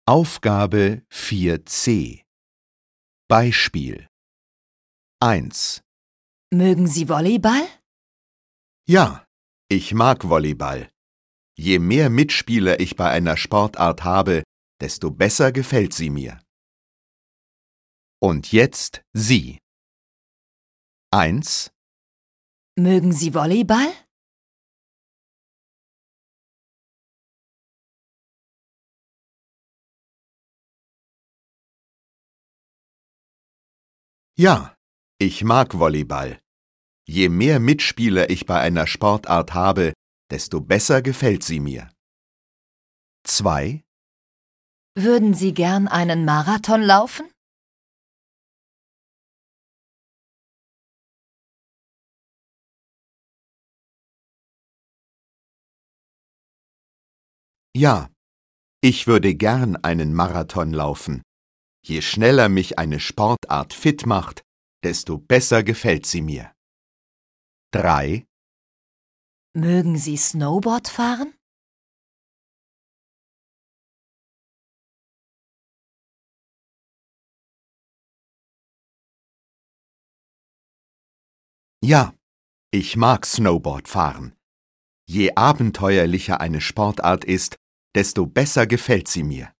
Aufgabe 4c. Beispiel 1. Mögen Sie Volleyball? Ja, ich mag Volleyball. Je mehr Mitspieler ich bei einer Sportart habe, desto besser gefällt sie mir. Und jetzt Sie. 1. Mögen Sie Volleyball? Ja, ich mag Volleyball. Je mehr Mitspieler ich bei einer Sportart habe, desto besser gefällt sie mir. 2. Würden Sie gern einen Marathon laufen? Ja, ich würde gern einen Marathon laufen. Je schneller mich eine Sportart fit macht, desto besser gefällt sie mir. 3. Mögen Sie Snowboard fahren? Ja, ich mag Snowboard fahren. Je abenteuerlicher eine Sportart ist, desto besser gefällt sie mir.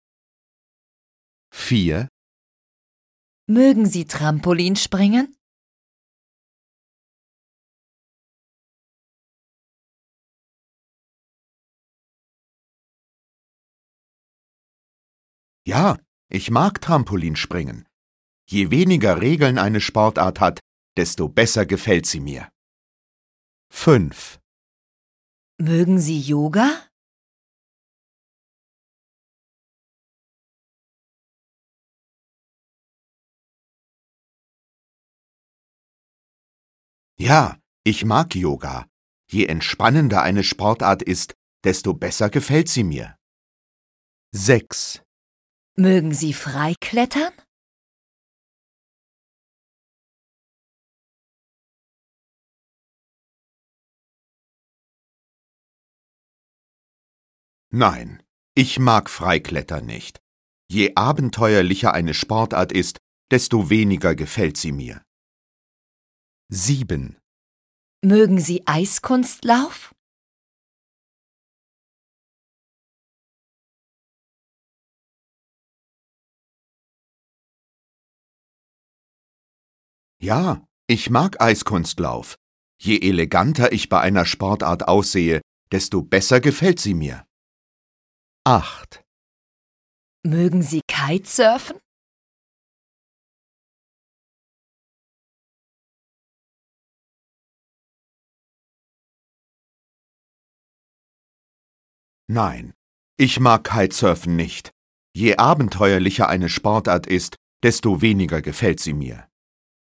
4. Mögen Sie Trampolin springen? Ja, ich mag Trampolinspringen. Je weniger Regeln eine Sportart hat, desto besser gefällt sie mir. 5. Mögen Sie Yoga? Ja, ich mag Yoga. Je entspannender eine Sportart ist, desto besser gefällt sie mir. 6. Mögen Sie Freiklettern? Nein, ich mag Freiklettern nicht. Je abenteuerlicher eine Sportart ist, desto weniger gefällt sie mir. 7. Mögen Sie Eiskunstlauf? Ja, ich mag Eiskunstlauf. Je eleganter ich bei einer Sportart aussehe, desto besser gefällt sie mir. 8. Mögen Sie Kitesurfen? Nein, ich mag Kitesurfen nicht. Je abenteuerlicher eine Sportart ist, desto weniger gefällt sie mir.